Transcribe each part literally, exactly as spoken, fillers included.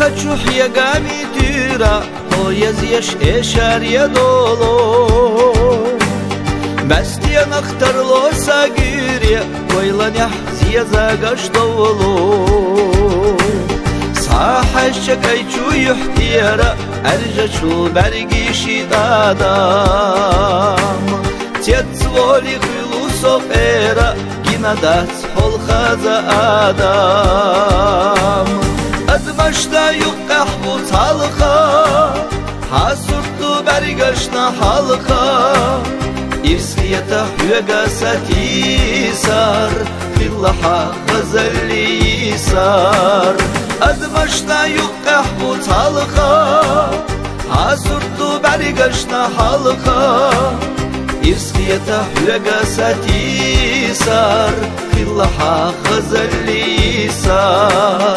kaçuh yegami türa o yazyaş eşariye dolu Bestiye naktarlo sagirye koylan yah ziyazagaş dolu Sahaşça kayçu yuhtiyara erca şu bergişi adam Tiet svoli hılu sofera ginadat hol haza adam Admaşta yuk kahvu talha Hasurtlu bergaşna halka İrsiyata hüvega satisar Fillaha gazalli sar Admaşta yuk kahvu talha Hasurtlu bergaşna halka İrsiyata hüvega satisar Fillaha gazalli sar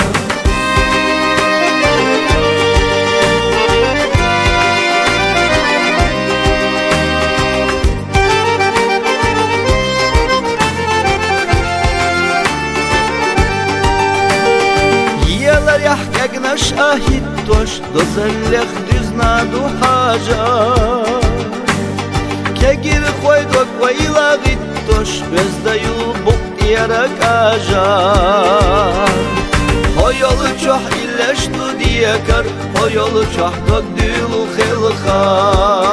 Yahkagnaş ahit toş dozellek düzna du haja Kegir koyduk vayla git toş bezdayu buk diyara kaja Hoyolu çoh illeştu diyekar Hoyolu çoh dökdülü khelka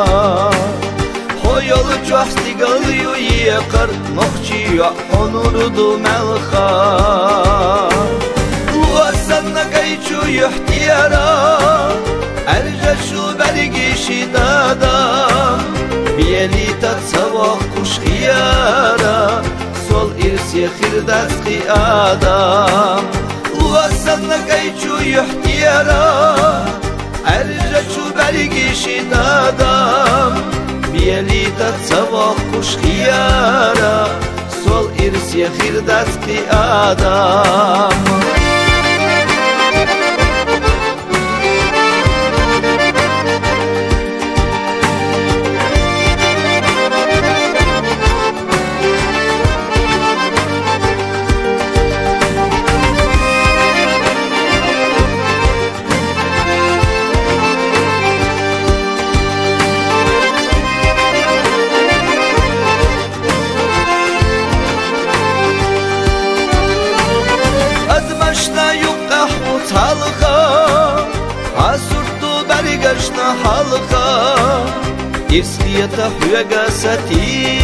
Hoyolu çoh stigalı yiyekar Nohçi ya onurdu melha Sana kayçu yuhtiyara Erca şu bergişi dada Biyeli tat savah kuş khiyara Sol irsi khirdat khi adam Sana kayçu yuhtiyara Erca şu bergişi dada Biyeli tat savah kuş khiyara Sol irsi khirdat khi adam Halka Hasurtlu bergaşna halka İrsiyata hüvega satisar